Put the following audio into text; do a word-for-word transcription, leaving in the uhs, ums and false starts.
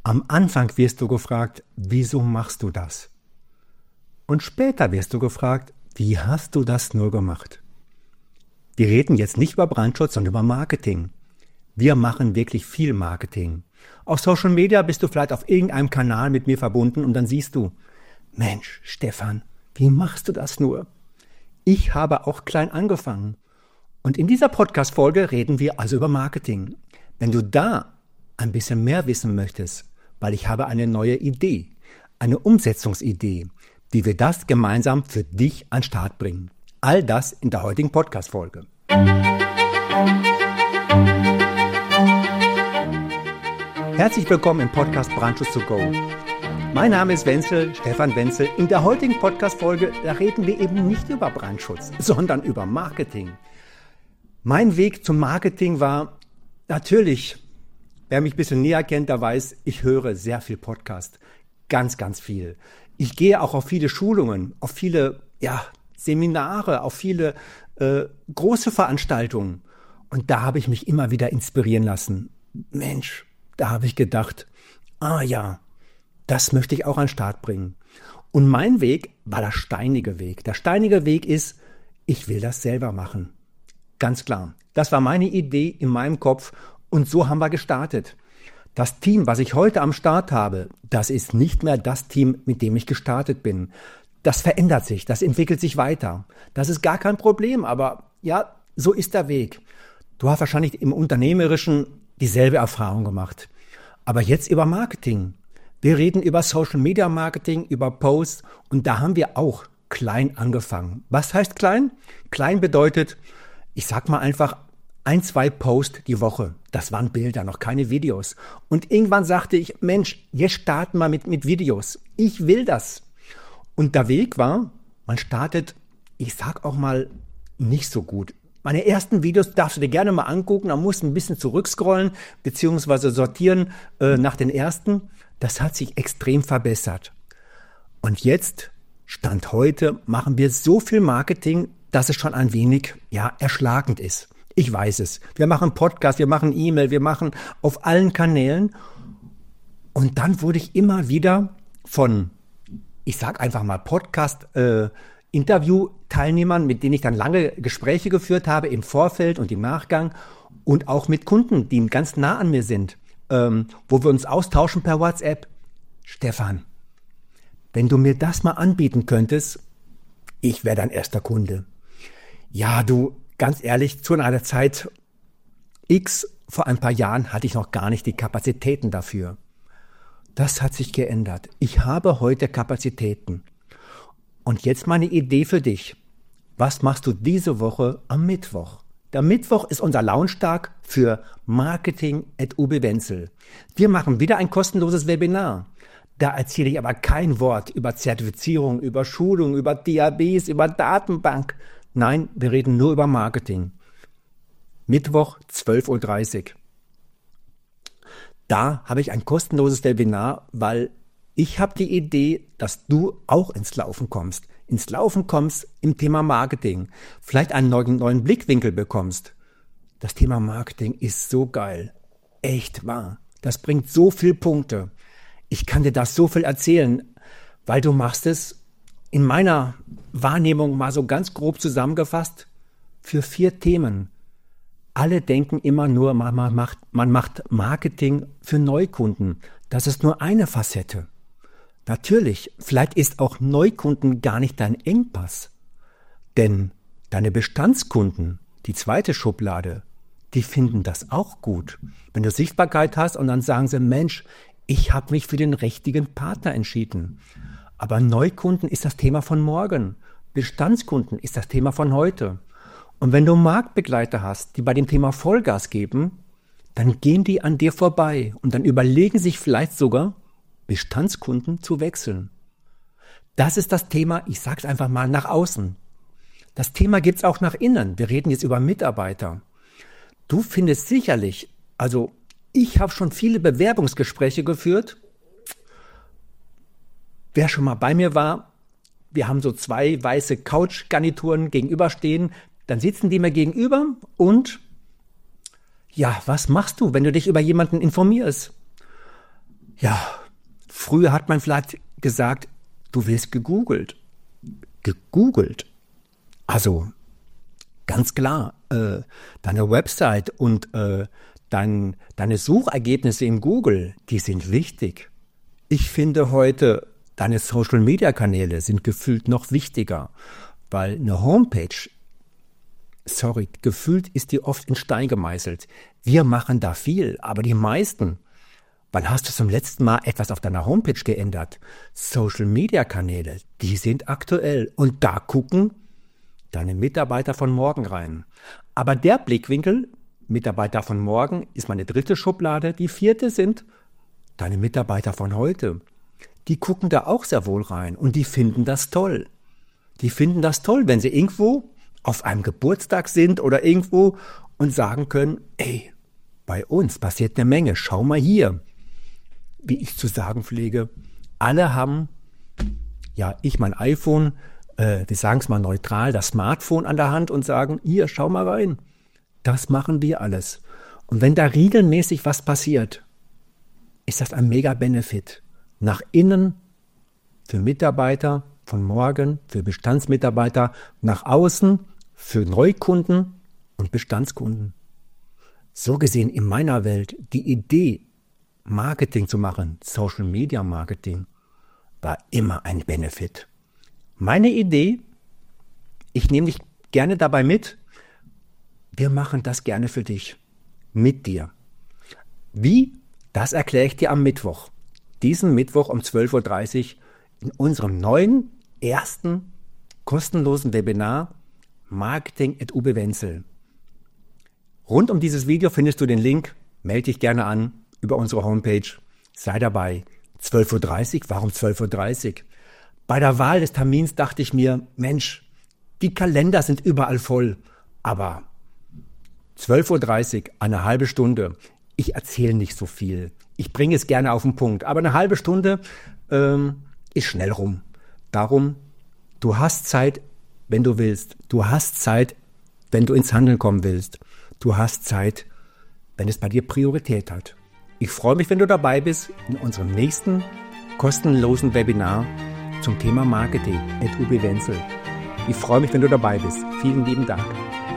Am Anfang wirst du gefragt, wieso machst du das? Und später wirst du gefragt, wie hast du das nur gemacht? Wir reden jetzt nicht über Brandschutz, sondern über Marketing. Wir machen wirklich viel Marketing. Auf Social Media bist du vielleicht auf irgendeinem Kanal mit mir verbunden und dann siehst du, Mensch, Stefan, wie machst du das nur? Ich habe auch klein angefangen. Und in dieser Podcast-Folge reden wir also über Marketing. Wenn du da ein bisschen mehr wissen möchtest, weil ich habe eine neue Idee, eine Umsetzungsidee, wie wir das gemeinsam für dich an den Start bringen. All das in der heutigen Podcast-Folge. Herzlich willkommen im Podcast Brandschutz to go. Mein Name ist Wenzel, Stefan Wenzel. In der heutigen Podcast-Folge, da reden wir eben nicht über Brandschutz, sondern über Marketing. Mein Weg zum Marketing war natürlich, wer mich ein bisschen näher kennt, der weiß, ich höre sehr viel Podcast. Ganz, ganz viel. Ich gehe auch auf viele Schulungen, auf viele ja, Seminare, auf viele äh, große Veranstaltungen. Und da habe ich mich immer wieder inspirieren lassen. Mensch, da habe ich gedacht, ah ja, das möchte ich auch an den Start bringen. Und mein Weg war der steinige Weg. Der steinige Weg ist, ich will das selber machen. Ganz klar. Das war meine Idee in meinem Kopf und so haben wir gestartet. Das Team, was ich heute am Start habe, das ist nicht mehr das Team, mit dem ich gestartet bin. Das verändert sich, das entwickelt sich weiter. Das ist gar kein Problem, aber ja, so ist der Weg. Du hast wahrscheinlich im Unternehmerischen dieselbe Erfahrung gemacht. Aber jetzt über Marketing. Wir reden über Social Media Marketing, über Posts und da haben wir auch klein angefangen. Was heißt klein? Klein bedeutet, ich sag mal einfach, ein, zwei Posts die Woche. Das waren Bilder, noch keine Videos. Und irgendwann sagte ich, Mensch, jetzt starten wir mit, mit Videos. Ich will das. Und der Weg war, man startet, ich sag auch mal, nicht so gut. Meine ersten Videos darfst du dir gerne mal angucken, da musst du ein bisschen zurückscrollen, beziehungsweise sortieren äh, nach den ersten. Das hat sich extrem verbessert. Und jetzt, Stand heute, machen wir so viel Marketing, dass es schon ein wenig, ja, erschlagend ist. Ich weiß es. Wir machen Podcast, wir machen E-Mail, wir machen auf allen Kanälen. Und dann wurde ich immer wieder von, ich sag einfach mal Podcast, äh, Interview-Teilnehmern, mit denen ich dann lange Gespräche geführt habe im Vorfeld und im Nachgang und auch mit Kunden, die ganz nah an mir sind, ähm, wo wir uns austauschen per WhatsApp. Stefan, wenn du mir das mal anbieten könntest, ich wäre dein erster Kunde. Ja, du, ganz ehrlich, zu einer Zeit X, vor ein paar Jahren, hatte ich noch gar nicht die Kapazitäten dafür. Das hat sich geändert. Ich habe heute Kapazitäten. Und jetzt meine Idee für dich. Was machst du diese Woche am Mittwoch? Der Mittwoch ist unser Launchtag für Marketing at Uwe Wenzel. Wir machen wieder ein kostenloses Webinar. Da erzähle ich aber kein Wort über Zertifizierung, über Schulung, über D A Bs, über Datenbank. Nein, wir reden nur über Marketing. Mittwoch, zwölf Uhr dreißig. Da habe ich ein kostenloses Webinar, weil ich habe die Idee, dass du auch ins Laufen kommst. Ins Laufen kommst im Thema Marketing. Vielleicht einen neuen, neuen Blickwinkel bekommst. Das Thema Marketing ist so geil. Echt wahr. Das bringt so viele Punkte. Ich kann dir das so viel erzählen, weil du machst es in meiner Wahrnehmung mal so ganz grob zusammengefasst für vier Themen. Alle denken immer nur, man macht, man macht Marketing für Neukunden. Das ist nur eine Facette. Natürlich, vielleicht ist auch Neukunden gar nicht dein Engpass. Denn deine Bestandskunden, die zweite Schublade, die finden das auch gut. Wenn du Sichtbarkeit hast und dann sagen sie, Mensch, ich habe mich für den richtigen Partner entschieden. Aber Neukunden ist das Thema von morgen. Bestandskunden ist das Thema von heute. Und wenn du Marktbegleiter hast, die bei dem Thema Vollgas geben, dann gehen die an dir vorbei und dann überlegen sich vielleicht sogar, Bestandskunden zu wechseln. Das ist das Thema, ich sage es einfach mal, nach außen. Das Thema gibt es auch nach innen. Wir reden jetzt über Mitarbeiter. Du findest sicherlich, also ich habe schon viele Bewerbungsgespräche geführt. Wer schon mal bei mir war, wir haben so zwei weiße Couchgarnituren gegenüberstehen, dann sitzen die mir gegenüber und ja, was machst du, wenn du dich über jemanden informierst? Ja, früher hat man vielleicht gesagt, du wirst gegoogelt. Gegoogelt. Also, ganz klar, äh, deine Website und äh, dein, deine Suchergebnisse im Google, die sind wichtig. Ich finde heute, deine Social-Media-Kanäle sind gefühlt noch wichtiger, weil eine Homepage, sorry, gefühlt ist die oft in Stein gemeißelt. Wir machen da viel, aber die meisten, wann hast du zum letzten Mal etwas auf deiner Homepage geändert? Social-Media-Kanäle, die sind aktuell und da gucken deine Mitarbeiter von morgen rein. Aber der Blickwinkel, Mitarbeiter von morgen, ist meine dritte Schublade. Die vierte sind deine Mitarbeiter von heute. Die gucken da auch sehr wohl rein und die finden das toll. Die finden das toll, wenn sie irgendwo auf einem Geburtstag sind oder irgendwo und sagen können, ey, bei uns passiert eine Menge, schau mal hier. Wie ich zu sagen pflege, alle haben, ja, ich mein iPhone, äh, wir sagen es mal neutral, das Smartphone an der Hand und sagen, hier, schau mal rein. Das machen wir alles. Und wenn da regelmäßig was passiert, ist das ein Mega-Benefit. Nach innen für Mitarbeiter von morgen, für Bestandsmitarbeiter, nach außen für Neukunden und Bestandskunden. So gesehen in meiner Welt die Idee, Marketing zu machen, Social Media Marketing, war immer ein Benefit. Meine Idee, ich nehme dich gerne dabei mit, wir machen das gerne für dich, mit dir. Wie? Das erkläre ich dir am Mittwoch. Diesen Mittwoch um zwölf Uhr dreißig in unserem neuen, ersten, kostenlosen Webinar Marketing at Uwe Wenzel. Rund um dieses Video findest du den Link, melde dich gerne an über unsere Homepage, sei dabei. zwölf Uhr dreißig, warum zwölf Uhr dreißig? Bei der Wahl des Termins dachte ich mir, Mensch, die Kalender sind überall voll, aber zwölf Uhr dreißig, eine halbe Stunde, ich erzähle nicht so viel. Ich bringe es gerne auf den Punkt, aber eine halbe Stunde ähm, ist schnell rum. Darum, du hast Zeit, wenn du willst. Du hast Zeit, wenn du ins Handeln kommen willst. Du hast Zeit, wenn es bei dir Priorität hat. Ich freue mich, wenn du dabei bist in unserem nächsten kostenlosen Webinar zum Thema Marketing mit Uwe Wenzel. Ich freue mich, wenn du dabei bist. Vielen lieben Dank.